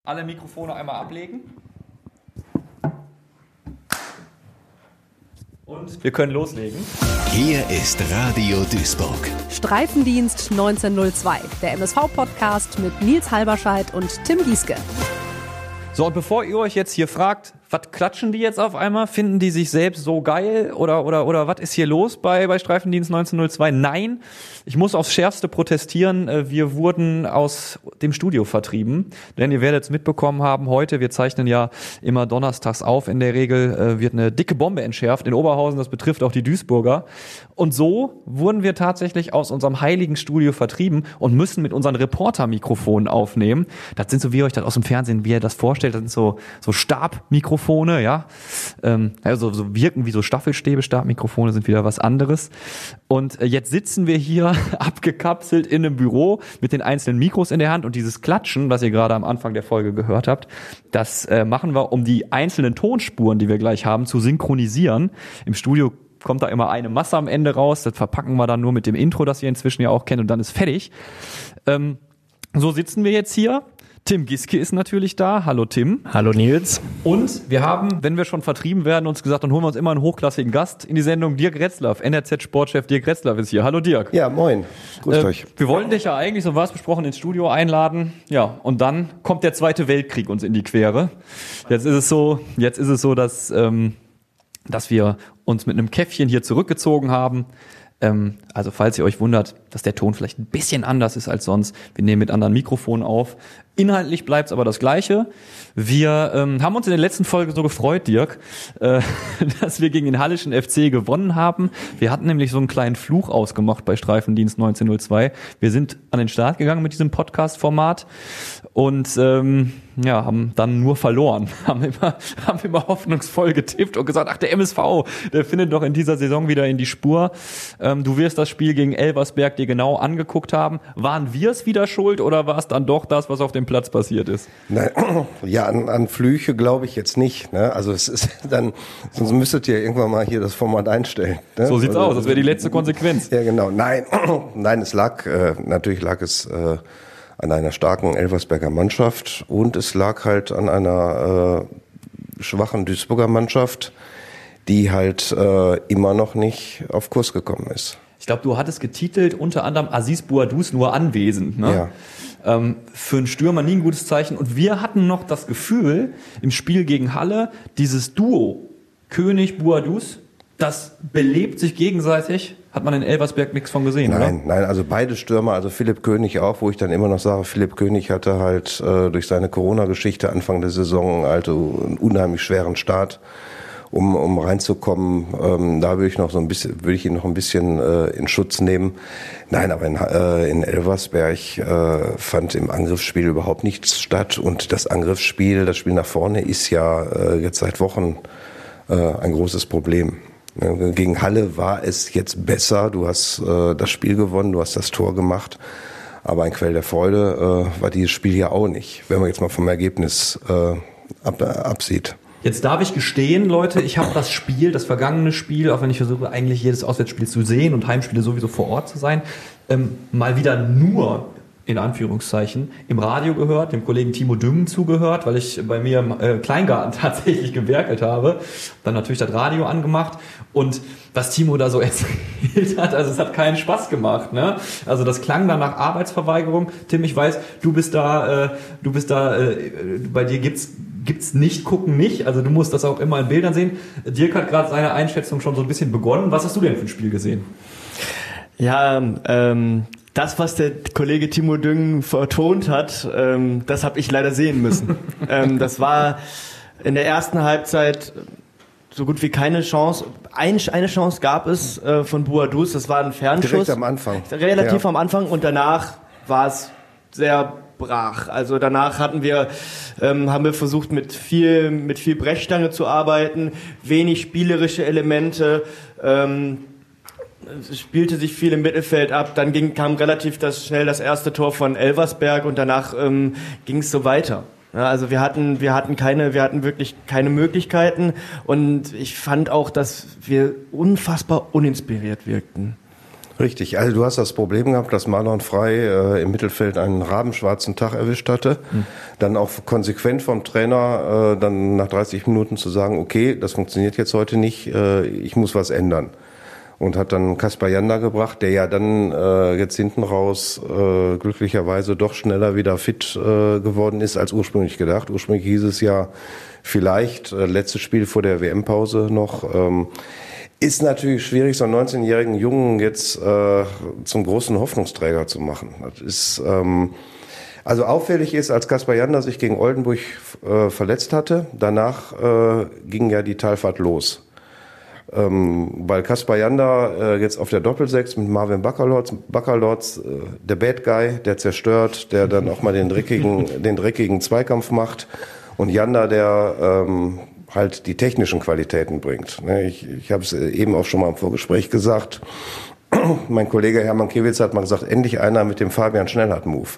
Alle Mikrofone einmal ablegen. Und wir können loslegen. Hier ist Radio Duisburg. Streifendienst 1902, der MSV-Podcast mit Nils Halberscheid und Tim Gieske. So, und bevor ihr euch jetzt hier fragt, was klatschen die jetzt auf einmal? Finden die sich selbst so geil? Oder was ist hier los bei Streifendienst 1902? Nein, ich muss aufs Schärfste protestieren. Wir wurden aus dem Studio vertrieben. Denn ihr werdet es mitbekommen haben heute, wir zeichnen ja immer donnerstags auf. In der Regel wird eine dicke Bombe entschärft in Oberhausen. Das betrifft auch die Duisburger. Und so wurden wir tatsächlich aus unserem heiligen Studio vertrieben und müssen mit unseren Reporter-Mikrofonen aufnehmen. Das sind so, wie ihr euch das aus dem Fernsehen, wie ihr das vorstellt, das sind so Stabmikrofone, ja. Also so wirken wie so Staffelstäbe. Stabmikrofone sind wieder was anderes. Und jetzt sitzen wir hier abgekapselt in einem Büro mit den einzelnen Mikros in der Hand und dieses Klatschen, was ihr gerade am Anfang der Folge gehört habt, das machen wir, um die einzelnen Tonspuren, die wir gleich haben, zu synchronisieren. Im Studio kommt da immer eine Masse am Ende raus, das verpacken wir dann nur mit dem Intro, das ihr inzwischen ja auch kennt, und dann ist fertig. So sitzen wir jetzt hier. Tim Gieske ist natürlich da. Hallo Tim. Hallo Nils. Und wir haben, wenn wir schon vertrieben werden, uns gesagt, dann holen wir uns immer einen hochklassigen Gast in die Sendung. Dirk Retzlaff, NRZ-Sportchef Dirk Retzlaff ist hier. Hallo Dirk. Ja, moin. Grüßt euch. Wir wollten dich ja eigentlich, so war es besprochen, ins Studio einladen. Ja, und dann kommt der Zweite Weltkrieg uns in die Quere. Jetzt ist es so, dass wir uns mit einem Käffchen hier zurückgezogen haben. Also falls ihr euch wundert, dass der Ton vielleicht ein bisschen anders ist als sonst, wir nehmen mit anderen Mikrofonen auf. Inhaltlich bleibt es aber das Gleiche. Wir haben uns in der letzten Folge so gefreut, Dirk, dass wir gegen den Hallischen FC gewonnen haben. Wir hatten nämlich so einen kleinen Fluch ausgemacht bei Streifendienst 1902. Wir sind an den Start gegangen mit diesem Podcast-Format und haben dann nur verloren. Haben immer hoffnungsvoll getippt und gesagt, ach, der MSV, der findet doch in dieser Saison wieder in die Spur. Du wirst das Spiel gegen Elversberg dir genau angeguckt haben. Waren wir es wieder schuld oder war es dann doch das, was auf dem Platz passiert ist? Nein, ja, an Flüche glaube ich jetzt nicht. Ne? Also es ist dann, sonst müsstet ihr irgendwann mal hier das Format einstellen. Ne? So sieht's aus, das wäre die letzte Konsequenz. Ja, genau. Nein, es lag an einer starken Elversberger Mannschaft und es lag halt an einer schwachen Duisburger Mannschaft, die halt immer noch nicht auf Kurs gekommen ist. Ich glaube, du hattest getitelt, unter anderem Aziz Bouadouz nur anwesend. Ne? Ja. Für einen Stürmer nie ein gutes Zeichen. Und wir hatten noch das Gefühl, im Spiel gegen Halle, dieses Duo König-Bouadouz, das belebt sich gegenseitig. Hat man in Elversberg nichts von gesehen, oder? Nein, also beide Stürmer, also Philipp König auch, wo ich dann immer noch sage, Philipp König hatte halt durch seine Corona-Geschichte Anfang der Saison also einen unheimlich schweren Start. Um reinzukommen, da würde ich ihn noch ein bisschen in Schutz nehmen. Nein, aber in Elversberg fand im Angriffsspiel überhaupt nichts statt und das Angriffsspiel, das Spiel nach vorne ist ja jetzt seit Wochen ein großes Problem. Gegen Halle war es jetzt besser, du hast das Spiel gewonnen, du hast das Tor gemacht, aber ein Quell der Freude war dieses Spiel ja auch nicht, wenn man jetzt mal vom Ergebnis absieht. Jetzt darf ich gestehen, Leute, ich habe das vergangene Spiel, auch wenn ich versuche, eigentlich jedes Auswärtsspiel zu sehen und Heimspiele sowieso vor Ort zu sein, mal wieder nur, in Anführungszeichen, im Radio gehört, dem Kollegen Timo Düngen zugehört, weil ich bei mir im Kleingarten tatsächlich gewerkelt habe. Dann natürlich das Radio angemacht und was Timo da so erzählt hat, also es hat keinen Spaß gemacht, ne? Also das klang dann nach Arbeitsverweigerung. Tim, ich weiß, du bist da, bei dir gibt's nicht gucken nicht, also du musst das auch immer in Bildern sehen. Dirk hat gerade seine Einschätzung schon so ein bisschen begonnen. Was hast du denn für ein Spiel gesehen? Ja, das, was der Kollege Timo Düngen vertont hat, das habe ich leider sehen müssen. Das war in der ersten Halbzeit so gut wie keine Chance. Eine Chance gab es von Bouadouz, das war ein Fernschuss. Direkt am Anfang. Relativ am Anfang und danach war es sehr brach. Also danach haben wir versucht mit viel Brechstange zu arbeiten, wenig spielerische Elemente, es spielte sich viel im Mittelfeld ab, dann kam relativ schnell das erste Tor von Elversberg und danach ging es so weiter. Ja, also wir hatten wirklich keine Möglichkeiten und ich fand auch, dass wir unfassbar uninspiriert wirkten. Richtig, also du hast das Problem gehabt, dass Marlon Frey im Mittelfeld einen rabenschwarzen Tag erwischt hatte. Dann auch konsequent vom Trainer dann nach 30 Minuten zu sagen, okay, das funktioniert jetzt heute nicht, ich muss was ändern. Und hat dann Kaspar Janda gebracht, der ja dann jetzt hinten raus glücklicherweise doch schneller wieder fit geworden ist als ursprünglich gedacht. Ursprünglich hieß es ja vielleicht, letztes Spiel vor der WM-Pause noch, ist natürlich schwierig, so einen 19-jährigen Jungen jetzt zum großen Hoffnungsträger zu machen. Das ist, also auffällig ist, als Kaspar Janda sich gegen Oldenburg verletzt hatte, danach ging ja die Talfahrt los. Weil Kaspar Janda jetzt auf der Doppelsechs mit Marvin Baccalords, der Bad Guy, der zerstört, der dann auch mal den dreckigen Zweikampf macht, und Janda, der halt die technischen Qualitäten bringt. Ich habe es eben auch schon mal im Vorgespräch gesagt. Mein Kollege Hermann Kiewitz hat mal gesagt, endlich einer mit dem Fabian Schnellhardt-Move.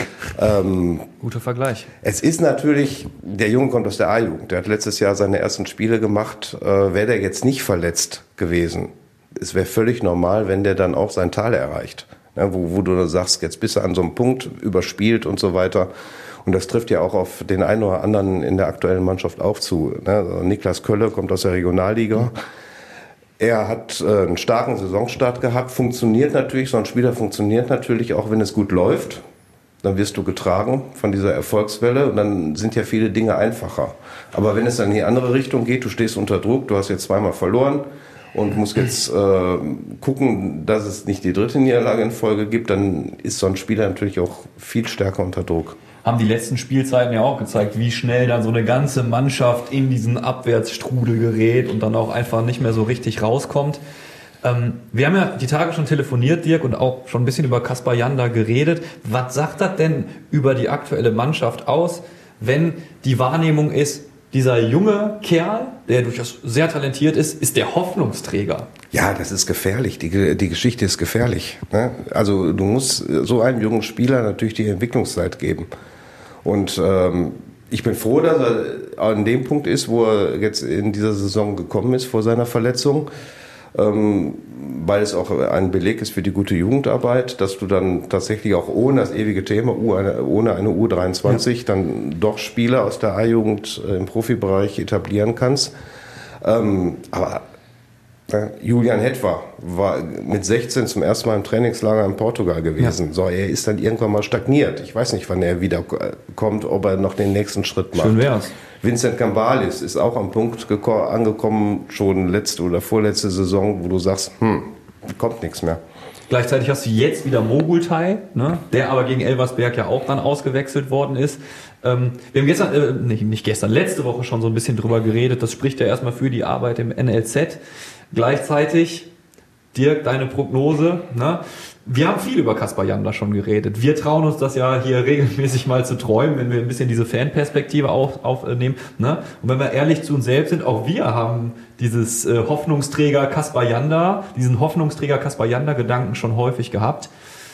Guter Vergleich. Es ist natürlich, der Junge kommt aus der A-Jugend. Der hat letztes Jahr seine ersten Spiele gemacht. Wäre der jetzt nicht verletzt gewesen, es wäre völlig normal, wenn der dann auch sein Tal erreicht. Ja, wo du sagst, jetzt bist du an so einem Punkt, überspielt und so weiter. Und das trifft ja auch auf den einen oder anderen in der aktuellen Mannschaft auch zu. Niklas Kölle kommt aus der Regionalliga. Er hat einen starken Saisonstart gehabt, funktioniert natürlich, so ein Spieler funktioniert natürlich auch, wenn es gut läuft. Dann wirst du getragen von dieser Erfolgswelle und dann sind ja viele Dinge einfacher. Aber wenn es dann in die andere Richtung geht, du stehst unter Druck, du hast jetzt zweimal verloren und musst jetzt gucken, dass es nicht die dritte Niederlage in Folge gibt, dann ist so ein Spieler natürlich auch viel stärker unter Druck. Haben die letzten Spielzeiten ja auch gezeigt, wie schnell dann so eine ganze Mannschaft in diesen Abwärtsstrudel gerät und dann auch einfach nicht mehr so richtig rauskommt. Wir haben ja die Tage schon telefoniert, Dirk, und auch schon ein bisschen über Kaspar Janda geredet. Was sagt das denn über die aktuelle Mannschaft aus, wenn die Wahrnehmung ist, dieser junge Kerl, der durchaus sehr talentiert ist der Hoffnungsträger? Ja, das ist gefährlich. Die Geschichte ist gefährlich. Ne? Also du musst so einem jungen Spieler natürlich die Entwicklungszeit geben. Und ich bin froh, dass er an dem Punkt ist, wo er jetzt in dieser Saison gekommen ist vor seiner Verletzung, weil es auch ein Beleg ist für die gute Jugendarbeit, dass du dann tatsächlich auch ohne das ewige Thema, ohne eine U23, dann doch Spieler aus der A-Jugend im Profibereich etablieren kannst. Aber Julian Hetwer war mit 16 zum ersten Mal im Trainingslager in Portugal gewesen. Ja. So, er ist dann irgendwann mal stagniert. Ich weiß nicht, wann er wiederkommt, ob er noch den nächsten Schritt macht. Schön wär's. Vincent Cambalis ist auch am Punkt angekommen, schon letzte oder vorletzte Saison, wo du sagst, kommt nichts mehr. Gleichzeitig hast du jetzt wieder Mogultai, ne, der aber gegen Elversberg ja auch dann ausgewechselt worden ist. Wir haben gestern, nicht gestern, letzte Woche schon so ein bisschen drüber geredet. Das spricht ja erstmal für die Arbeit im NLZ. Gleichzeitig, Dirk, deine Prognose, ne? Wir haben viel über Kaspar Janda schon geredet. Wir trauen uns das ja hier regelmäßig mal zu träumen, wenn wir ein bisschen diese Fanperspektive aufnehmen. Ne? Und wenn wir ehrlich zu uns selbst sind, auch wir haben dieses Hoffnungsträger Kaspar Janda, diesen Hoffnungsträger Kaspar Janda-Gedanken schon häufig gehabt.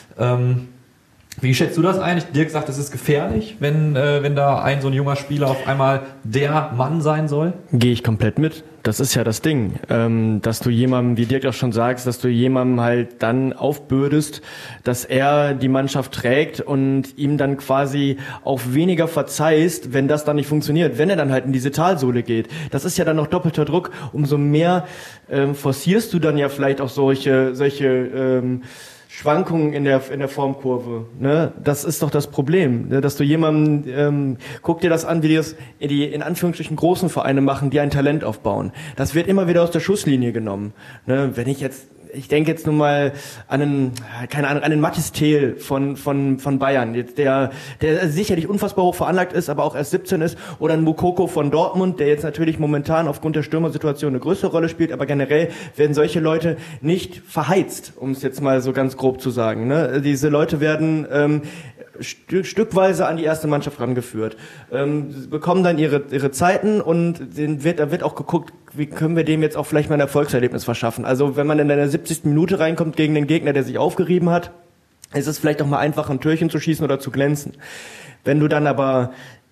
Wie schätzt du das ein? Dirk sagt, es ist gefährlich, wenn da so ein junger Spieler auf einmal der Mann sein soll? Gehe ich komplett mit. Das ist ja das Ding, dass du jemandem, wie Dirk auch schon sagst, dass du jemandem halt dann aufbürdest, dass er die Mannschaft trägt und ihm dann quasi auch weniger verzeihst, wenn das dann nicht funktioniert, wenn er dann halt in diese Talsohle geht. Das ist ja dann noch doppelter Druck. Umso mehr forcierst du dann ja vielleicht auch solche Schwankungen in der Formkurve, ne? Das ist doch das Problem, ne? Dass du jemanden, guck dir das an, wie die in Anführungsstrichen großen Vereine machen, die ein Talent aufbauen. Das wird immer wieder aus der Schusslinie genommen, ne? Ich denke jetzt nur mal an einen Mathis Thiel von Bayern, der sicherlich unfassbar hoch veranlagt ist, aber auch erst 17 ist, oder ein Moukoko von Dortmund, der jetzt natürlich momentan aufgrund der Stürmersituation eine größere Rolle spielt, aber generell werden solche Leute nicht verheizt, um es jetzt mal so ganz grob zu sagen, ne? Diese Leute werden stückweise an die erste Mannschaft rangeführt, bekommen dann ihre Zeiten und da wird auch geguckt, wie können wir dem jetzt auch vielleicht mal ein Erfolgserlebnis verschaffen. Also wenn man in der 70. Minute reinkommt gegen den Gegner, der sich aufgerieben hat, ist es vielleicht auch mal einfach, ein Türchen zu schießen oder zu glänzen. Wenn du dann aber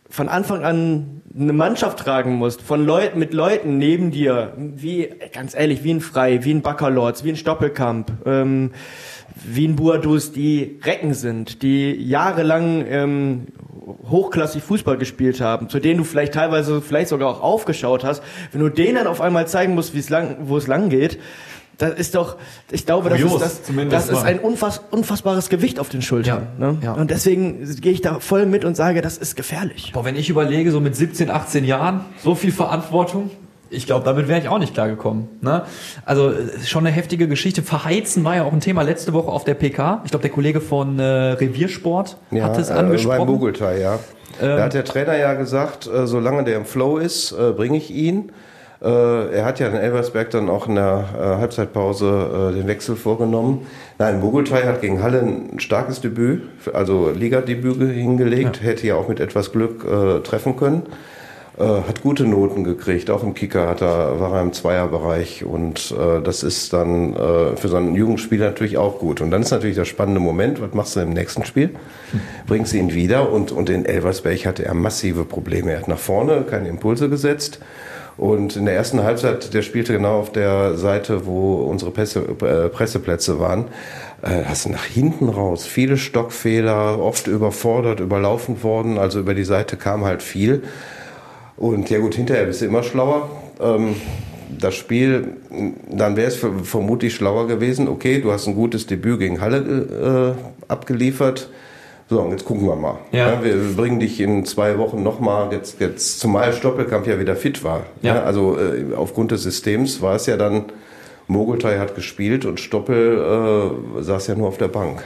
von Anfang an eine Mannschaft tragen musst, mit Leuten neben dir, wie, ganz ehrlich, wie ein Frei, wie ein Baccalords, wie ein Stoppelkamp, wie ein Boadus, die Recken sind, die jahrelang hochklassig Fußball gespielt haben, zu denen du vielleicht sogar auch aufgeschaut hast, wenn du denen dann auf einmal zeigen musst, wo es lang geht, das ist doch, ich glaube, das ist ein unfassbares Gewicht auf den Schultern. Ja, ne? ja. Und deswegen gehe ich da voll mit und sage, das ist gefährlich. Boah, wenn ich überlege, so mit 17, 18 Jahren, so viel Verantwortung, ich glaube, damit wäre ich auch nicht klargekommen. Ne? Also schon eine heftige Geschichte. Verheizen war ja auch ein Thema letzte Woche auf der PK. Ich glaube, der Kollege von Reviersport hat es angesprochen. Bei Bogeltai, ja. Da hat der Trainer ja gesagt, solange der im Flow ist, bringe ich ihn. Er hat ja in Elversberg dann auch in der Halbzeitpause den Wechsel vorgenommen. Nein, Bogeltai hat gegen Halle ein starkes Debüt, also Ligadebüt hingelegt, hätte ja auch mit etwas Glück treffen können. Hat gute Noten gekriegt, auch im Kicker war er im Zweierbereich und das ist dann für so einen Jugendspieler natürlich auch gut. Und dann ist natürlich der spannende Moment, was machst du im nächsten Spiel? Bringst du ihn wieder und in Elversberg hatte er massive Probleme. Er hat nach vorne keine Impulse gesetzt. Und in der ersten Halbzeit, der spielte genau auf der Seite, wo unsere Presseplätze waren, hast du nach hinten raus viele Stockfehler, oft überfordert, überlaufen worden, also über die Seite kam halt viel. Und ja gut, hinterher bist du immer schlauer. Das Spiel, dann wäre es vermutlich schlauer gewesen, okay, du hast ein gutes Debüt gegen Halle abgeliefert. So, und jetzt gucken wir mal. Ja. Wir bringen dich in 2 Wochen nochmal, jetzt zumal Stoppelkamp ja wieder fit war. Ja. Also aufgrund des Systems war es ja dann, Mogeltai hat gespielt und Stoppel saß ja nur auf der Bank.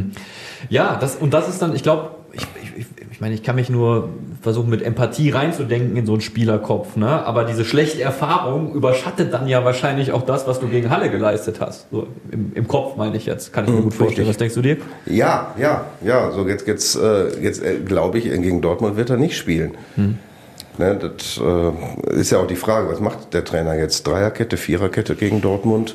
Ja, das ist dann, ich glaube, ich meine, ich kann mich nur versuchen, mit Empathie reinzudenken in so einen Spielerkopf, ne? Aber diese schlechte Erfahrung überschattet dann ja wahrscheinlich auch das, was du gegen Halle geleistet hast. So im Kopf meine ich jetzt, kann ich mir gut vorstellen. Was denkst du dir? Ja. So jetzt glaube ich, gegen Dortmund wird er nicht spielen. Ne, das ist ja auch die Frage, was macht der Trainer jetzt? Dreierkette, Viererkette gegen Dortmund?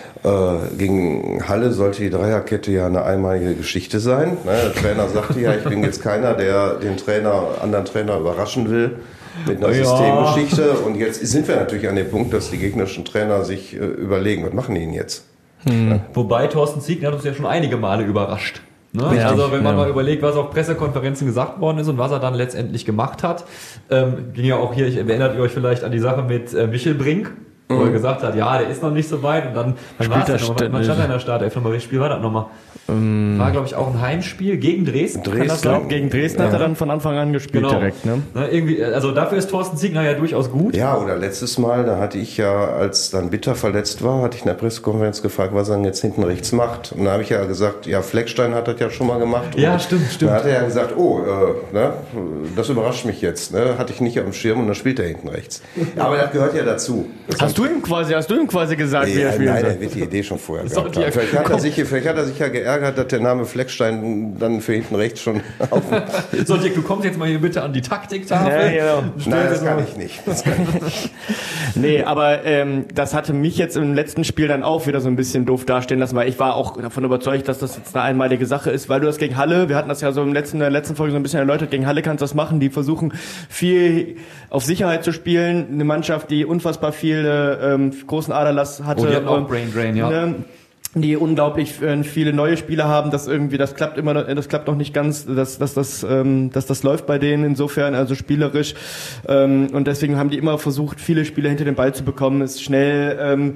Gegen Halle sollte die Dreierkette ja eine einmalige Geschichte sein. Ne, der Trainer sagte ja, ich bin jetzt keiner, der den anderen Trainer überraschen will mit einer Systemgeschichte. Und jetzt sind wir natürlich an dem Punkt, dass die gegnerischen Trainer sich überlegen, was machen die denn jetzt? Ja. Wobei Thorsten Ziegner hat uns ja schon einige Male überrascht. Ne? Ja, also wenn man mal überlegt, was auf Pressekonferenzen gesagt worden ist und was er dann letztendlich gemacht hat, ging ja auch hier, erinnert ihr euch vielleicht an die Sache mit Michel Brink, wo er gesagt hat, ja, der ist noch nicht so weit und dann war es nochmal, man stand in der Startelf nochmal, welches Spiel war das nochmal? War, glaube ich, auch ein Heimspiel gegen Dresden. Gegen Dresden hat er dann von Anfang an gespielt direkt. Ne? Irgendwie, also dafür ist Thorsten Ziegner ja durchaus gut. Ja, oder letztes Mal, da hatte ich ja, als dann Bitter verletzt war, hatte ich in der Pressekonferenz gefragt, was er denn jetzt hinten rechts macht. Und da habe ich ja gesagt, ja, Fleckstein hat das ja schon mal gemacht. Und ja, stimmt. Da hat er ja gesagt, das überrascht mich jetzt. Ne? Hatte ich nicht auf dem Schirm und dann spielt er hinten rechts. Aber das gehört ja dazu. Hast du ihm quasi gesagt, wie er spielen soll? Nein, er wird die Idee schon vorher gehabt haben. Vielleicht hat er sich ja geärgert, dass der Name Fleckstein dann für hinten rechts schon auf. So, Dirk, du kommst jetzt mal hier bitte an die Taktiktafel. Ja, genau. Nein, das kann ich nicht. Nee, aber das hatte mich jetzt im letzten Spiel dann auch wieder so ein bisschen doof dastehen lassen, weil ich war auch davon überzeugt, dass das jetzt eine einmalige Sache ist, weil du das gegen Halle, wir hatten das ja so in der letzten Folge so ein bisschen erläutert, gegen Halle kannst du das machen, die versuchen viel auf Sicherheit zu spielen, eine Mannschaft, die unfassbar viele großen Aderlass hatte. Die hatten auch Brain Drain, ja. Die unglaublich viele neue Spieler haben, das klappt noch nicht ganz, dass das läuft bei denen insofern, also spielerisch, und deswegen haben die immer versucht, viele Spieler hinter den Ball zu bekommen, ist schnell,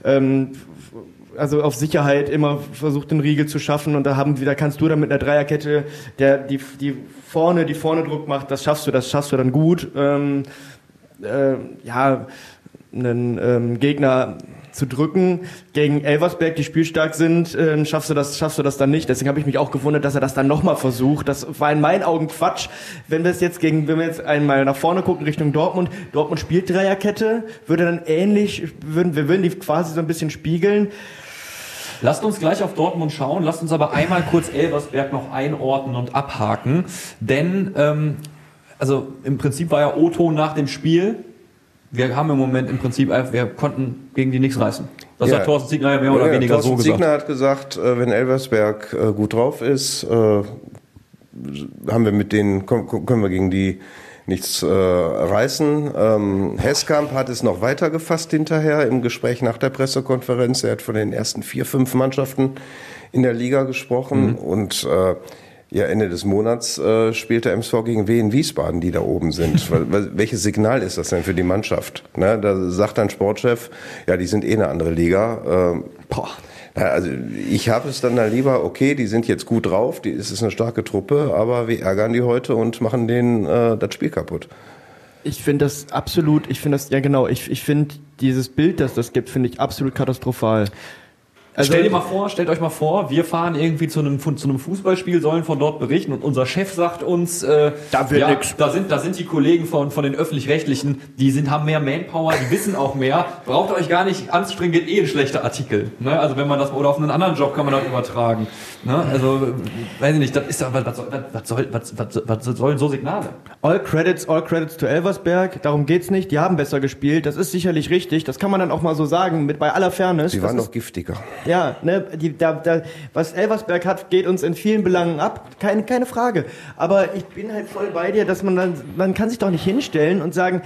also auf Sicherheit immer versucht, den Riegel zu schaffen, und da kannst du dann mit einer Dreierkette, die vorne Druck macht, das schaffst du dann gut, einen Gegner zu drücken. Gegen Elversberg, die spielstark sind, schaffst du das dann nicht. Deswegen habe ich mich auch gewundert, dass er das dann nochmal versucht. Das war in meinen Augen Quatsch. Wenn wir jetzt einmal nach vorne gucken Richtung Dortmund spielt Dreierkette, wir würden die quasi so ein bisschen spiegeln. Lasst uns gleich auf Dortmund schauen, lasst uns aber einmal kurz Elversberg noch einordnen und abhaken, denn also im Prinzip war ja O-Ton nach dem Spiel, wir haben im Moment im Prinzip, wir konnten gegen die nichts reißen. Das hat Thorsten Ziegner ja mehr oder weniger so gesagt. Thorsten Ziegner hat gesagt, wenn Elversberg gut drauf ist, haben wir können wir gegen die nichts reißen. Heskamp hat es noch weiter gefasst hinterher im Gespräch nach der Pressekonferenz. Er hat von den ersten 4, 5 Mannschaften in der Liga gesprochen und Ende des Monats spielt der MSV gegen Wien Wiesbaden, die da oben sind. Welches Signal ist das denn für die Mannschaft? Ne, da sagt ein Sportchef, ja, die sind eine andere Liga. Also ich habe es dann lieber, okay, die sind jetzt gut drauf, es ist eine starke Truppe, aber wir ärgern die heute und machen denen das Spiel kaputt. Ich finde das absolut, ich finde dieses Bild, das das gibt, finde ich absolut katastrophal. Also, stellt euch mal vor, wir fahren irgendwie zu einem Fußballspiel, sollen von dort berichten und unser Chef sagt uns, da wird nix. Da sind die Kollegen von den Öffentlich-Rechtlichen, haben mehr Manpower, die wissen auch mehr, braucht euch gar nicht anstrengen, geht ein schlechter Artikel. Ne? Also wenn man das, oder auf einen anderen Job kann man das übertragen. Ne? Also, weiß ich nicht, das ist was sollen so Signale? All credits to Elversberg, darum geht's nicht, die haben besser gespielt, das ist sicherlich richtig, das kann man dann auch mal so sagen, bei aller Fairness. Sie waren noch giftiger. Ja, ne, was Elversberg hat, geht uns in vielen Belangen ab, keine Frage. Aber ich bin halt voll bei dir, dass man kann sich doch nicht hinstellen und sagen,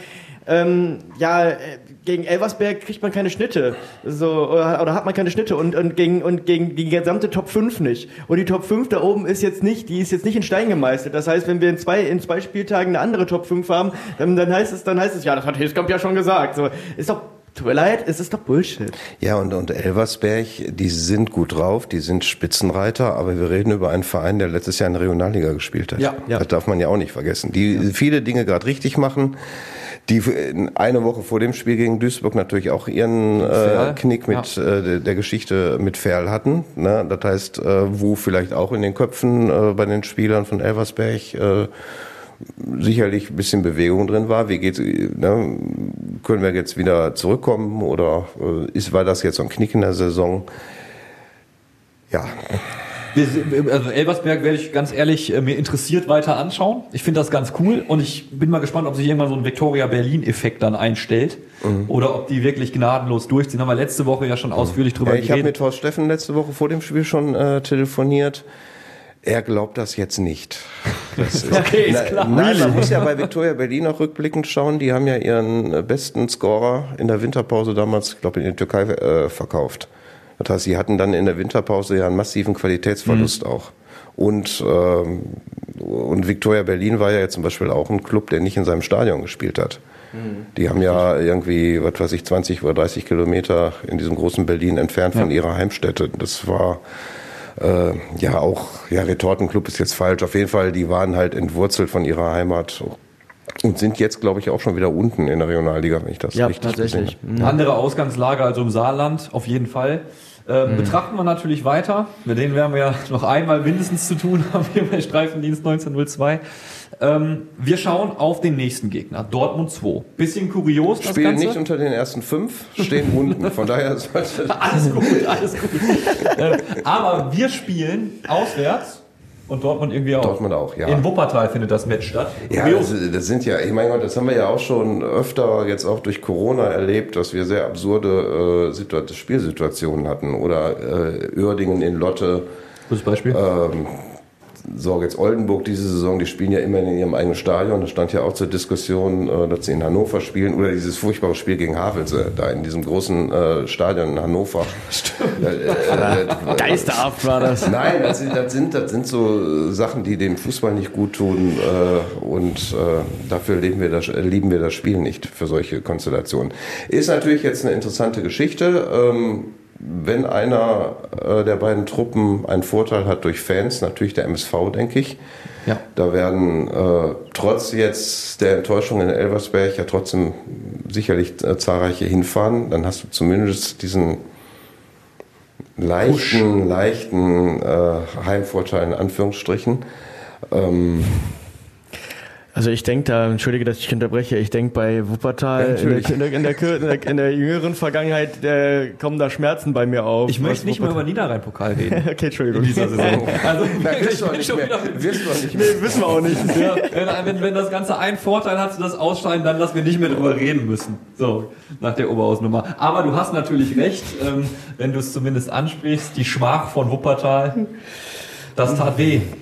gegen Elversberg kriegt man keine Schnitte, oder hat man keine Schnitte und gegen die gesamte Top 5 nicht. Und die Top 5 da oben ist jetzt nicht in Stein gemeißelt. Das heißt, wenn wir in zwei Spieltagen eine andere Top 5 haben, dann heißt es, ja, das hat Heskamp ja schon gesagt. So, ist doch, tut mir leid, es ist doch Bullshit. Ja, und Elversberg, die sind gut drauf, die sind Spitzenreiter, aber wir reden über einen Verein, der letztes Jahr in der Regionalliga gespielt hat. Ja. Das darf man ja auch nicht vergessen. Die viele Dinge gerade richtig machen, die eine Woche vor dem Spiel gegen Duisburg natürlich auch ihren Knick mit der Geschichte mit Ferl hatten. Ne? Das heißt, wo vielleicht auch in den Köpfen bei den Spielern von Elversberg sicherlich ein bisschen Bewegung drin war. Wie geht's, ne? Können wir jetzt wieder zurückkommen oder war das jetzt so ein Knick in der Saison? Ja. Also Elversberg werde ich ganz ehrlich mir interessiert weiter anschauen. Ich finde das ganz cool und ich bin mal gespannt, ob sich irgendwann so ein Victoria Berlin-Effekt dann einstellt oder ob die wirklich gnadenlos durchziehen. Haben wir letzte Woche ja schon ausführlich drüber geredet. Ich habe mit Horst Steffen letzte Woche vor dem Spiel schon telefoniert. Er glaubt das jetzt nicht. Das ist, okay, ist klar. Nein, man muss ja bei Victoria Berlin auch rückblickend schauen. Die haben ja ihren besten Scorer in der Winterpause damals, ich glaube, in die Türkei verkauft. Das heißt, sie hatten dann in der Winterpause ja einen massiven Qualitätsverlust auch. Und Victoria Berlin war ja jetzt zum Beispiel auch ein Club, der nicht in seinem Stadion gespielt hat. Die haben ja irgendwie, 20 oder 30 Kilometer in diesem großen Berlin entfernt von ihrer Heimstätte. Das war Retortenclub ist jetzt falsch. Auf jeden Fall, die waren halt entwurzelt von ihrer Heimat und sind jetzt, glaube ich, auch schon wieder unten in der Regionalliga, wenn ich das richtig gesehen habe. Andere Ausgangslage als im Saarland, auf jeden Fall. Betrachten wir natürlich weiter. Mit denen werden wir ja noch einmal mindestens zu tun haben hier bei Streifendienst 1902. Wir schauen auf den nächsten Gegner, Dortmund 2. Bisschen kurios das Spielen Ganze. Nicht unter den ersten 5, stehen unten. Von daher sollte alles gut. Aber wir spielen auswärts. Und Dortmund irgendwie auch. Dortmund auch, ja. In Wuppertal findet das Match statt. Ja, das sind ja, ich meine, das haben wir ja auch schon öfter jetzt auch durch Corona erlebt, dass wir sehr absurde Spielsituationen hatten. Oder Uerdingen in Lotte. Gutes Beispiel. Jetzt Oldenburg diese Saison, die spielen ja immer in ihrem eigenen Stadion. Das stand ja auch zur Diskussion, dass sie in Hannover spielen. Oder dieses furchtbare Spiel gegen Havelse, da in diesem großen Stadion in Hannover. Stimmt. Geisterhaft war das. Nein, das sind so Sachen, die dem Fußball nicht gut tun. Und dafür lieben wir das Spiel nicht, für solche Konstellationen. Ist natürlich jetzt eine interessante Geschichte. Wenn einer der beiden Truppen einen Vorteil hat durch Fans, natürlich der MSV, denke ich. Ja. Da werden trotz jetzt der Enttäuschung in Elversberg ja trotzdem sicherlich zahlreiche hinfahren. Dann hast du zumindest diesen leichten Heimvorteil in Anführungsstrichen. Also ich denke da, entschuldige, dass ich unterbreche, ich denke bei Wuppertal in der jüngeren Vergangenheit kommen da Schmerzen bei mir auf. Ich möchte nicht mehr über Niederrhein-Pokal reden. Okay, Entschuldigung. In dieser Saison. Also, wirst du nicht mehr. Nee, wissen wir auch nicht. Ja, wenn das Ganze einen Vorteil hat, das Ausscheiden, dann dass wir nicht mehr drüber reden müssen. So, nach der Oberhausnummer. Aber du hast natürlich recht, wenn du es zumindest ansprichst, die Schmach von Wuppertal, das tat weh.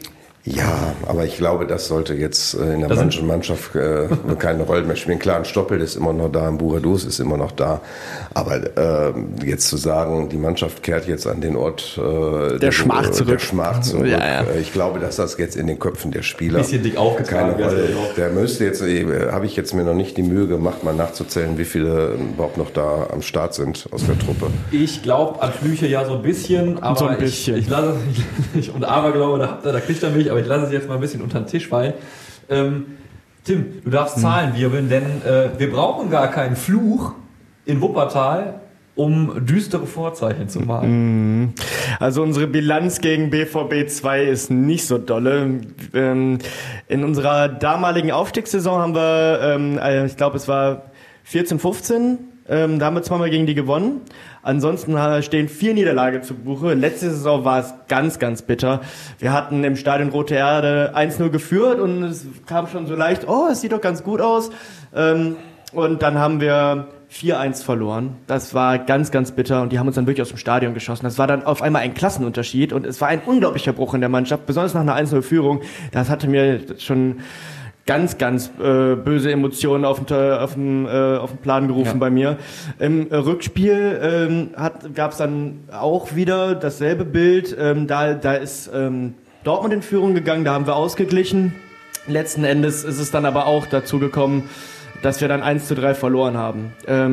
Ja, aber ich glaube, das sollte jetzt in der Mannschaft keine Rolle mehr spielen. Klar, ein Stoppel ist immer noch da, ein Buradus ist immer noch da. Aber jetzt zu sagen, die Mannschaft kehrt jetzt an den Ort der Schmach zurück. Ja. Ich glaube, dass das jetzt in den Köpfen der Spieler bisschen dick aufgetragen keine Rolle. Der müsste jetzt, habe ich jetzt mir noch nicht die Mühe gemacht, mal nachzuzählen, wie viele überhaupt noch da am Start sind aus der Truppe. Ich glaube an Flüche ja so ein bisschen, aber so ein bisschen. Ich lasse und Aberglaube, da kriegt er mich, aber ich lasse es jetzt mal ein bisschen unter den Tisch fallen. Tim, du darfst Zahlen wirbeln, denn wir brauchen gar keinen Fluch in Wuppertal, um düstere Vorzeichen zu malen. Also unsere Bilanz gegen BVB 2 ist nicht so dolle. In unserer damaligen Aufstiegssaison haben wir, ich glaube es war 14, 15, da haben wir zweimal gegen die gewonnen. Ansonsten stehen 4 Niederlagen zu Buche. Letzte Saison war es ganz, ganz bitter. Wir hatten im Stadion Rote Erde 1-0 geführt und es kam schon so leicht, es sieht doch ganz gut aus. Und dann haben wir 4-1 verloren. Das war ganz, ganz bitter und die haben uns dann wirklich aus dem Stadion geschossen. Das war dann auf einmal ein Klassenunterschied und es war ein unglaublicher Bruch in der Mannschaft, besonders nach einer 1-0-Führung. Das hatte mir schon ganz, ganz böse Emotionen auf den Plan gerufen bei mir. Im Rückspiel gab es dann auch wieder dasselbe Bild. Da ist Dortmund in Führung gegangen, da haben wir ausgeglichen. Letzten Endes ist es dann aber auch dazu gekommen, dass wir dann 1-3 verloren haben.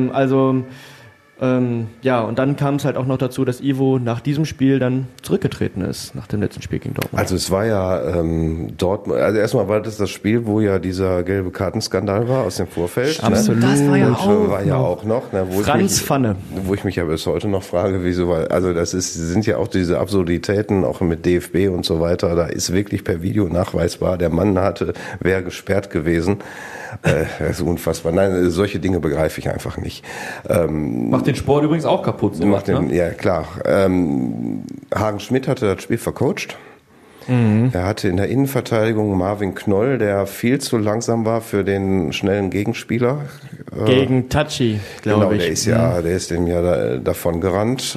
Und dann kam es halt auch noch dazu, dass Ivo nach diesem Spiel dann zurückgetreten ist, nach dem letzten Spiel gegen Dortmund. Also es war ja Dortmund, also erstmal war das Spiel, wo ja dieser gelbe Kartenskandal war aus dem Vorfeld. Absolut. Ne? Das war ja auch noch. Ne, wo ich mich ja bis heute noch frage, wieso, weil, also sind ja auch diese Absurditäten, auch mit DFB und so weiter, da ist wirklich per Video nachweisbar, der Mann wäre gesperrt gewesen. Das ist unfassbar. Nein, solche Dinge begreife ich einfach nicht. Macht den Sport übrigens auch kaputt. So ne? Ja, klar. Hagen Schmidt hatte das Spiel vercoacht. Er hatte in der Innenverteidigung Marvin Knoll, der viel zu langsam war für den schnellen Gegenspieler. Gegen Tachi, glaube ich. Der ist dem ja davon gerannt.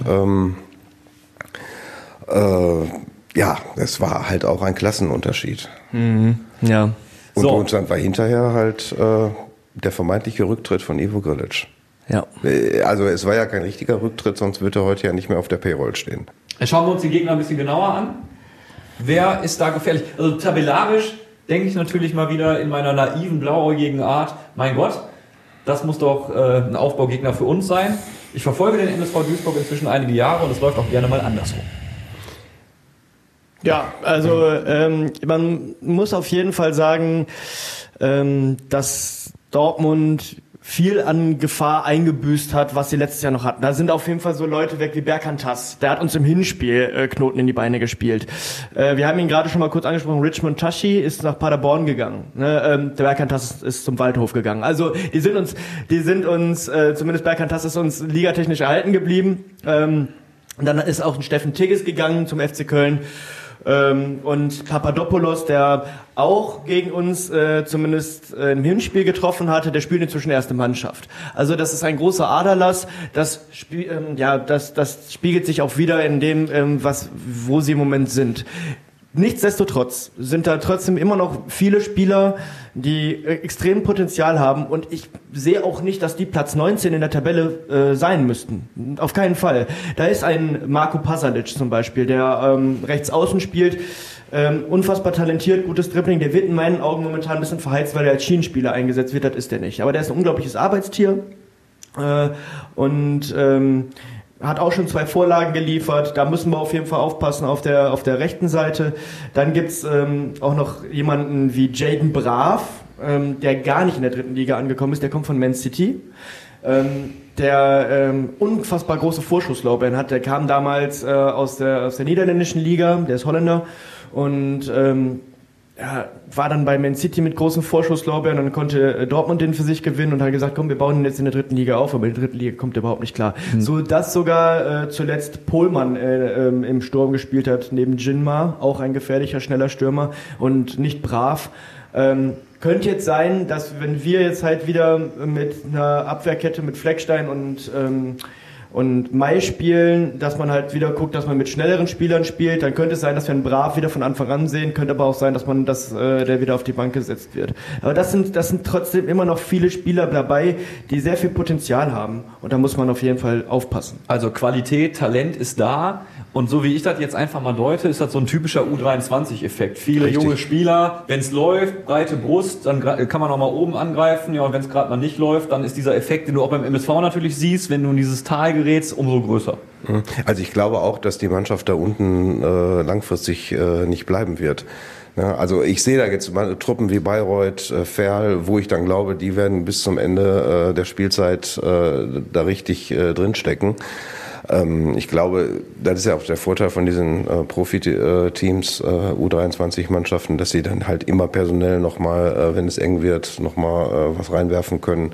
Das war halt auch ein Klassenunterschied. Ja. Und dann war hinterher halt der vermeintliche Rücktritt von Ivo Grilic. Ja. Also es war ja kein richtiger Rücktritt, sonst würde er heute ja nicht mehr auf der Payroll stehen. Schauen wir uns die Gegner ein bisschen genauer an. Wer ist da gefährlich? Also tabellarisch denke ich natürlich mal wieder in meiner naiven, blauäugigen Art, mein Gott, das muss doch ein Aufbaugegner für uns sein. Ich verfolge den MSV Duisburg inzwischen einige Jahre und es läuft auch gerne mal andersrum. Ja, also man muss auf jeden Fall sagen, dass Dortmund viel an Gefahr eingebüßt hat, was sie letztes Jahr noch hatten. Da sind auf jeden Fall so Leute weg wie Berkan Tass. Der hat uns im Hinspiel Knoten in die Beine gespielt. Wir haben ihn gerade schon mal kurz angesprochen. Richmond Tashi ist nach Paderborn gegangen. Der Berkan Tass ist zum Waldhof gegangen. Also die sind uns zumindest Berkan Tass ist uns ligatechnisch erhalten geblieben. Dann ist auch ein Steffen Tigges gegangen zum FC Köln. Und Papadopoulos, der auch gegen uns zumindest im Hinspiel getroffen hatte, der spielt inzwischen erste Mannschaft. Also das ist ein großer Aderlass. Das spiegelt sich auch wieder in dem, wo sie im Moment sind. Nichtsdestotrotz sind da trotzdem immer noch viele Spieler, die extrem Potenzial haben und ich sehe auch nicht, dass die Platz 19 in der Tabelle sein müssten. Auf keinen Fall. Da ist ein Marko Pasalic zum Beispiel, der rechts außen spielt, unfassbar talentiert, gutes Dribbling, der wird in meinen Augen momentan ein bisschen verheizt, weil er als Schienenspieler eingesetzt wird, das ist er nicht. Aber der ist ein unglaubliches Arbeitstier hat auch schon 2 Vorlagen geliefert. Da müssen wir auf jeden Fall aufpassen auf der rechten Seite. Dann gibt's auch noch jemanden wie Jaden Brav, der gar nicht in der 3. Liga angekommen ist. Der kommt von Man City. Der unfassbar große Vorschusslorbeeren hat. Der kam damals aus der niederländischen Liga. Der ist Holländer. Und war dann bei Man City mit großen Vorschusslorbeeren und dann konnte Dortmund den für sich gewinnen und hat gesagt, komm, wir bauen ihn jetzt in der 3. Liga auf, aber in der 3. Liga kommt er überhaupt nicht klar. So dass sogar zuletzt Pohlmann im Sturm gespielt hat, neben Jinma, auch ein gefährlicher, schneller Stürmer und nicht Brav. Könnte jetzt sein, dass wenn wir jetzt halt wieder mit einer Abwehrkette mit Fleckstein und und Mai spielen, dass man halt wieder guckt, dass man mit schnelleren Spielern spielt. Dann könnte es sein, dass wir einen Brav wieder von Anfang an sehen, könnte aber auch sein, dass der wieder auf die Bank gesetzt wird. Aber das sind trotzdem immer noch viele Spieler dabei, die sehr viel Potenzial haben und da muss man auf jeden Fall aufpassen. Also Qualität, Talent ist da. Und so wie ich das jetzt einfach mal deute, ist das so ein typischer U23-Effekt. Viele junge Spieler, wenn es läuft, breite Brust, dann kann man auch mal oben angreifen. Ja, und wenn es gerade mal nicht läuft, dann ist dieser Effekt, den du auch beim MSV natürlich siehst, wenn du in dieses Tal gerätst, umso größer. Also ich glaube auch, dass die Mannschaft da unten langfristig nicht bleiben wird. Ja, also ich sehe da jetzt mal Truppen wie Bayreuth, Ferl, wo ich dann glaube, die werden bis zum Ende der Spielzeit da richtig drinstecken. Ich glaube, das ist ja auch der Vorteil von diesen Profi-Teams, U23-Mannschaften, dass sie dann halt immer personell nochmal, wenn es eng wird, nochmal was reinwerfen können.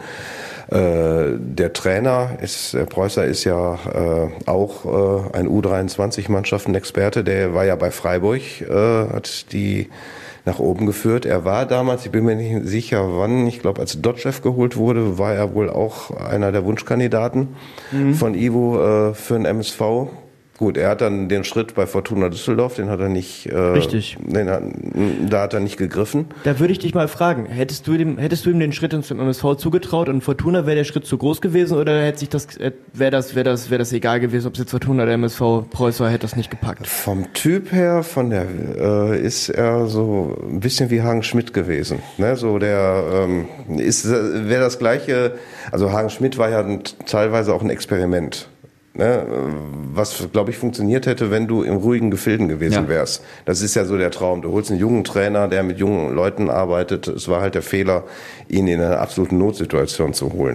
Der Trainer, der Preußer, ist ja auch ein U23-Mannschaften-Experte. Der war ja bei Freiburg, hat die nach oben geführt. Er war damals, ich bin mir nicht sicher wann, ich glaube als Dotchev geholt wurde, war er wohl auch einer der Wunschkandidaten von Ivo für den MSV. Gut, er hat dann den Schritt bei Fortuna Düsseldorf, den hat er nicht, Richtig. Da hat er nicht gegriffen. Da würde ich dich mal fragen, hättest du ihm den Schritt ins MSV zugetraut und Fortuna wäre der Schritt zu groß gewesen oder wäre das egal gewesen, ob es jetzt Fortuna oder MSV Preußer hätte das nicht gepackt? Vom Typ her, ist er so ein bisschen wie Hagen Schmidt gewesen. Ne? So wäre das Gleiche, also Hagen Schmidt war ja teilweise auch ein Experiment. Ne, was, glaube ich, funktioniert hätte, wenn du im ruhigen Gefilden gewesen wärst. Das ist ja so der Traum. Du holst einen jungen Trainer, der mit jungen Leuten arbeitet. Es war halt der Fehler, ihn in einer absoluten Notsituation zu holen.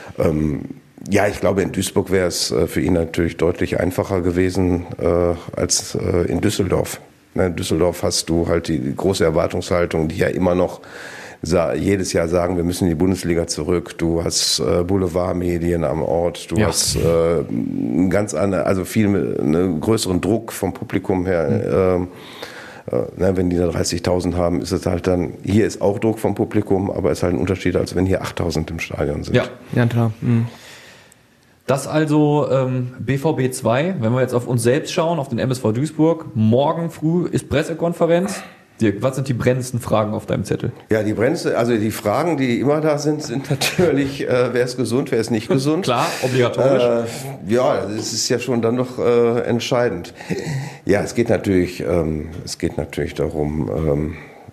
Ich glaube, in Duisburg wäre es für ihn natürlich deutlich einfacher gewesen als in Düsseldorf. Ne, in Düsseldorf hast du halt die große Erwartungshaltung, die ja immer noch jedes Jahr sagen, wir müssen in die Bundesliga zurück. Du hast Boulevardmedien am Ort, du hast einen größeren Druck vom Publikum her. Wenn die da 30.000 haben, ist es halt dann, hier ist auch Druck vom Publikum, aber es ist halt ein Unterschied, als wenn hier 8.000 im Stadion sind. Ja klar. Das also BVB 2, wenn wir jetzt auf uns selbst schauen, auf den MSV Duisburg, morgen früh ist Pressekonferenz. Dirk, was sind die brennendsten Fragen auf deinem Zettel? Ja, die Fragen, die immer da sind natürlich, wer ist gesund, wer ist nicht gesund. Klar, obligatorisch. Das ist ja schon dann doch entscheidend. Ja, es geht natürlich darum,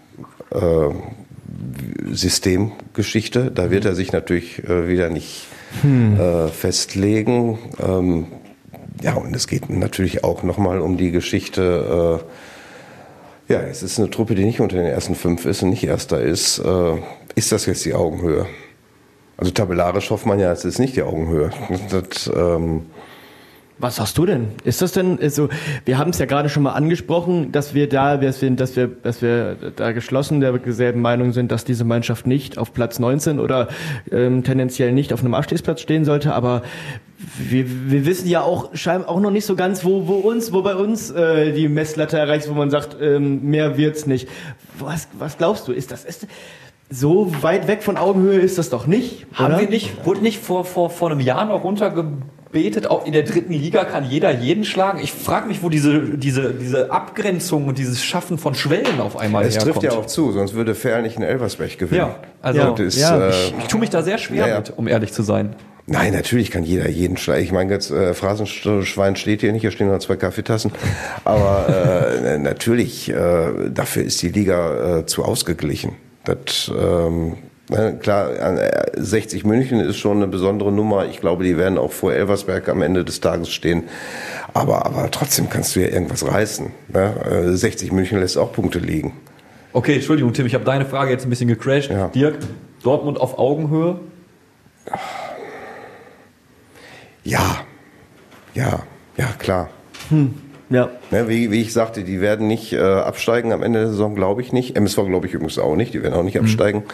Systemgeschichte. Da wird er sich natürlich wieder nicht festlegen. Und es geht natürlich auch nochmal um die Geschichte. Es ist eine Truppe, die nicht unter den ersten 5 ist und nicht Erster ist. Ist das jetzt die Augenhöhe? Also tabellarisch hofft man ja, es ist nicht die Augenhöhe. Was sagst du denn? Ist das denn so? Wir haben es ja gerade schon mal angesprochen, dass wir da geschlossen derselben Meinung sind, dass diese Mannschaft nicht auf Platz 19 oder tendenziell nicht auf einem Abstiegsplatz stehen sollte. Aber wir wissen ja auch scheinbar auch noch nicht so ganz, wo bei uns die Messlatte erreicht, wo man sagt, mehr wird's nicht. Was glaubst du? So weit weg von Augenhöhe ist das doch nicht, oder? Wurde nicht vor einem Jahr noch runtergebetet, auch in der 3. Liga kann jeder jeden schlagen? Ich frage mich, wo diese Abgrenzung und dieses Schaffen von Schwellen auf einmal herkommt. Es trifft ja auch zu, sonst würde Ferl nicht in Elversberg gewinnen. Ich tue mich da sehr schwer mit, um ehrlich zu sein. Nein, natürlich kann jeder jeden schlagen. Ich meine, jetzt Phrasenschwein steht hier nicht, hier stehen nur 2 Kaffeetassen. Aber natürlich, dafür ist die Liga zu ausgeglichen. Klar, 60 München ist schon eine besondere Nummer. Ich glaube, die werden auch vor Elversberg am Ende des Tages stehen. Aber trotzdem kannst du ja irgendwas reißen. Ne? 60 München lässt auch Punkte liegen. Okay, Entschuldigung, Tim, ich habe deine Frage jetzt ein bisschen gecrashed. Ja. Dirk, Dortmund auf Augenhöhe? Ja, klar. Ja. Wie ich sagte, die werden nicht absteigen am Ende der Saison, glaube ich nicht. MSV glaube ich übrigens auch nicht, die werden auch nicht absteigen.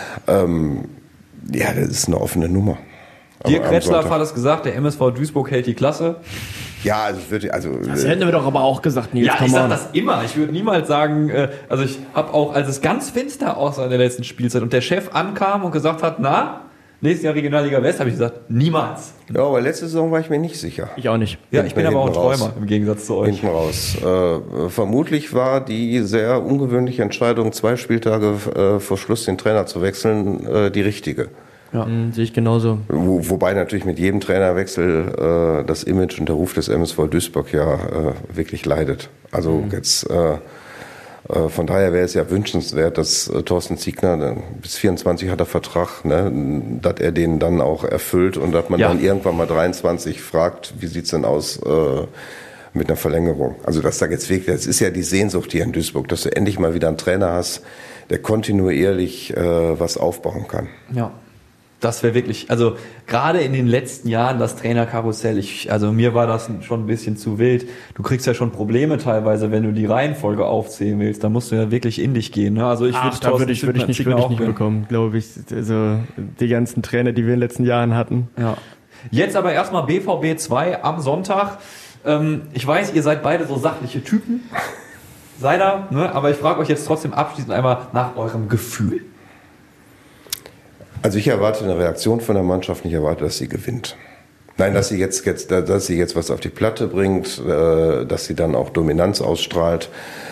Das ist eine offene Nummer. Dirk Retzlaff hat es gesagt, der MSV Duisburg hält die Klasse. Ja, das hätten wir doch aber auch gesagt, Nils. Ja, ich sag das immer. Ich würde niemals sagen, ich habe auch, als es ganz finster aussah in der letzten Spielzeit und der Chef ankam und gesagt hat, nächstes Jahr Regionalliga West, habe ich gesagt, niemals. Ja, aber letzte Saison war ich mir nicht sicher. Ich auch nicht. Ja, ich bin aber auch ein Träumer, im Gegensatz zu euch. Hinten raus. Vermutlich war die sehr ungewöhnliche Entscheidung, 2 Spieltage vor Schluss den Trainer zu wechseln, die richtige. Ja. Sehe ich genauso. Wobei natürlich mit jedem Trainerwechsel das Image und der Ruf des MSV Duisburg ja wirklich leidet. Also jetzt von daher wäre es ja wünschenswert, dass Thorsten Ziegner, bis 24 hat er Vertrag, ne, dass er den dann auch erfüllt und dass man dann irgendwann mal 23 fragt, wie sieht's denn aus mit einer Verlängerung. Also dass da jetzt wirklich, das ist ja die Sehnsucht hier in Duisburg, dass du endlich mal wieder einen Trainer hast, der kontinuierlich was aufbauen kann. Ja. Das wäre wirklich, also gerade in den letzten Jahren das Trainerkarussell, also mir war das schon ein bisschen zu wild. Du kriegst ja schon Probleme teilweise, wenn du die Reihenfolge aufzählen willst. Da musst du ja wirklich in dich gehen. Ne? Also würde ich nicht bekommen, glaube ich. Also die ganzen Trainer, die wir in den letzten Jahren hatten. Ja. Jetzt aber erstmal BVB 2 am Sonntag. Ich weiß, ihr seid beide so sachliche Typen. Seid ihr, ne? Aber ich frage euch jetzt trotzdem abschließend einmal nach eurem Gefühl. Also ich erwarte eine Reaktion von der Mannschaft, ich erwarte, dass sie gewinnt. Nein, dass sie jetzt was auf die Platte bringt, dass sie dann auch Dominanz ausstrahlt.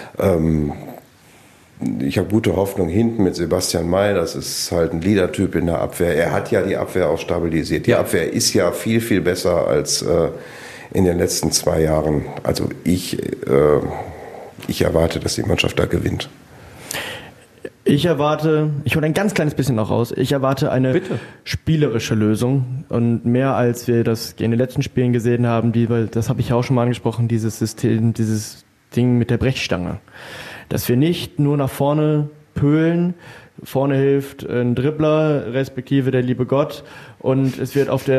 Ich habe gute Hoffnung hinten mit Sebastian May, das ist halt ein Leader-Typ in der Abwehr. Er hat ja die Abwehr auch stabilisiert. Die Abwehr ist ja viel, viel besser als in den letzten 2 Jahren. Also ich erwarte, dass die Mannschaft da gewinnt. Ich hole ein ganz kleines bisschen noch raus. Ich erwarte eine spielerische Lösung und mehr als wir das in den letzten Spielen gesehen haben, das habe ich auch schon mal angesprochen, dieses System, dieses Ding mit der Brechstange. Dass wir nicht nur nach vorne pölen, vorne hilft ein Dribbler, respektive der liebe Gott, und es wird auf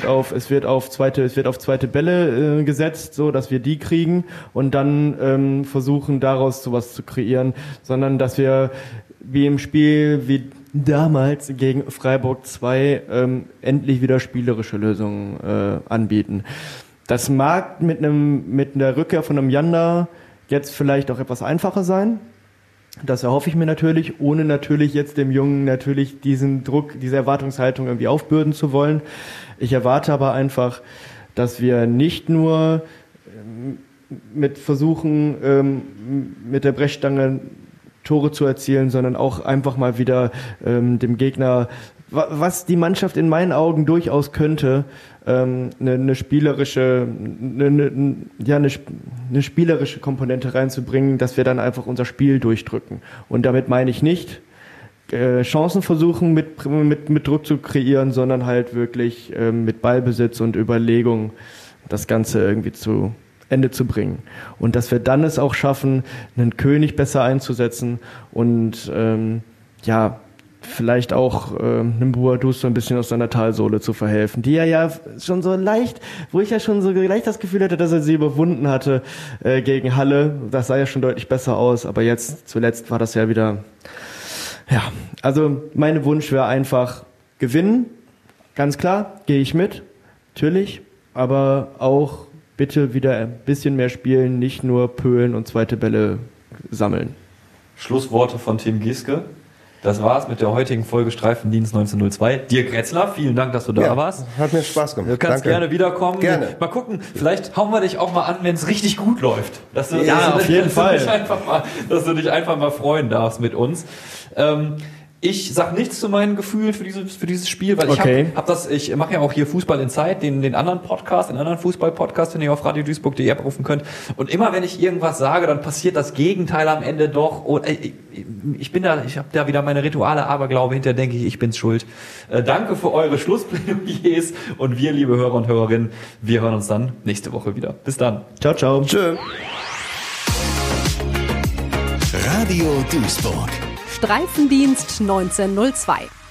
zweite Bälle gesetzt, so dass wir die kriegen und dann versuchen daraus sowas zu kreieren, sondern dass wir wie im Spiel wie damals gegen Freiburg 2 endlich wieder spielerische Lösungen anbieten. Das mag mit der Rückkehr von einem Janda jetzt vielleicht auch etwas einfacher sein. Das erhoffe ich mir natürlich, ohne natürlich jetzt dem Jungen natürlich diesen Druck, diese Erwartungshaltung irgendwie aufbürden zu wollen. Ich erwarte aber einfach, dass wir nicht nur mit versuchen, mit der Brechstange Tore zu erzielen, sondern auch einfach mal wieder dem Gegner, was die Mannschaft in meinen Augen durchaus könnte, eine spielerische Komponente reinzubringen, dass wir dann einfach unser Spiel durchdrücken. Und damit meine ich nicht Chancen versuchen mit Druck zu kreieren, sondern halt wirklich mit Ballbesitz und Überlegung das Ganze irgendwie zu Ende zu bringen. Und dass wir dann es auch schaffen, einen König besser einzusetzen und vielleicht auch einem Boadus so ein bisschen aus seiner Talsohle zu verhelfen, die er ja schon so leicht, wo ich ja schon so leicht das Gefühl hatte, dass er sie überwunden hatte gegen Halle. Das sah ja schon deutlich besser aus, aber jetzt zuletzt war das ja wieder, also mein Wunsch wäre einfach gewinnen, ganz klar, gehe ich mit, natürlich, aber auch bitte wieder ein bisschen mehr spielen, nicht nur pölen und zweite Bälle sammeln. Schlussworte von Tim Gieske. Das war's mit der heutigen Folge Streifendienst 1902. Dirk Retzler, vielen Dank, dass du da warst. Hat mir Spaß gemacht. Du kannst gerne wiederkommen. Gerne. Mal gucken, vielleicht hauen wir dich auch mal an, wenn es richtig gut läuft. Dass du dich einfach mal freuen darfst mit uns. Ich sag nichts zu meinen Gefühlen für dieses Spiel, weil ich mache ja auch hier Fußball in Zeit, den anderen Fußball-Podcast, den ihr auf radioduisburg.de abrufen könnt. Und immer wenn ich irgendwas sage, dann passiert das Gegenteil am Ende doch. Und ich habe da wieder meine Rituale, Aberglaube hinter, denke ich bin's schuld. Danke für eure Schlussplädoyers und wir, liebe Hörer und Hörerinnen, wir hören uns dann nächste Woche wieder. Bis dann. Ciao, ciao. Tschö. Radio Duisburg. Streifendienst 1902.